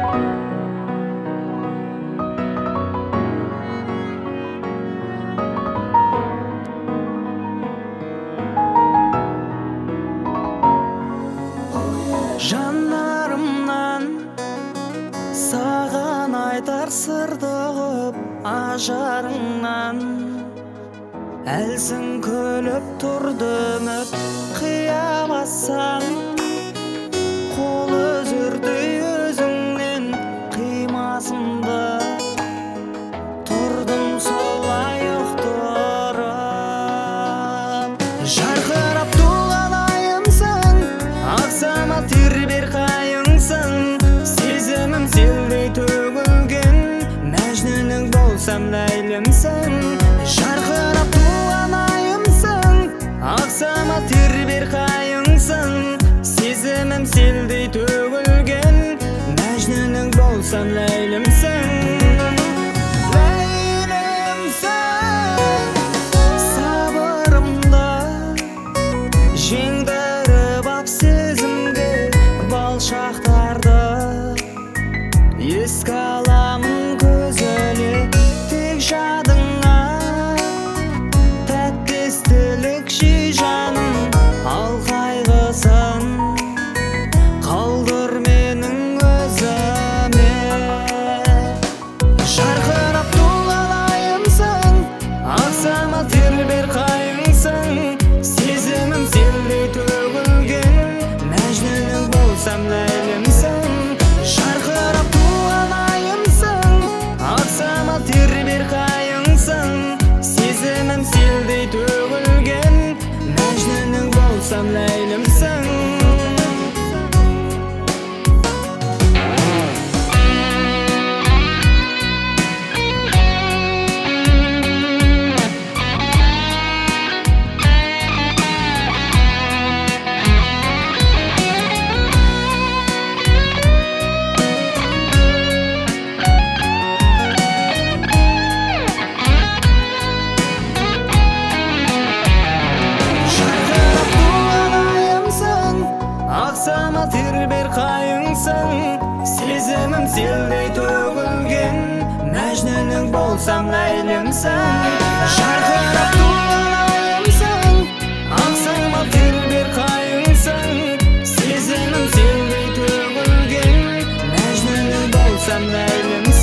Жанарымнан саған айтар сырды көп ажарыңнан әлсін күліп тұрды үміт қия бассаң қол үзердей өзіңнен қимасымды тұрдым солай ұқтырып жарқырап туған айымсың ақсама тербер қайыңсың сезімім селдей төгілген мәжнүнің болсам ләйлімсің жарқырап туған айымсың ақсама тербер қайыңсың сезімім селдей төгілген мәжнүнің болсам ләйлімсің сабырымды жеңдіріп ап сезімге балшақтарды еске аламын көзіле тек жадыңа тәтті естілік жей жаным ал қайғысын қалдыр менің өзіме жарқырап туған айымсың ақсама тербер қайыңсың сезімім селдей төгілген мәжнүнің болсам ләйлімсің жарқырап туған айымсың ақсама тербер қайыңсың сезімім селдей төгілген мәжнүнің болсам ләйлімсің ақсама тербер қайыңсың сезімім селдей төгілген мәжнүнің болсам ләйлімсің жарқырап туған айымсың ақсама тербер қайыңсың сезімім селдей төгілген мәжнүнің болсам ләйлімсің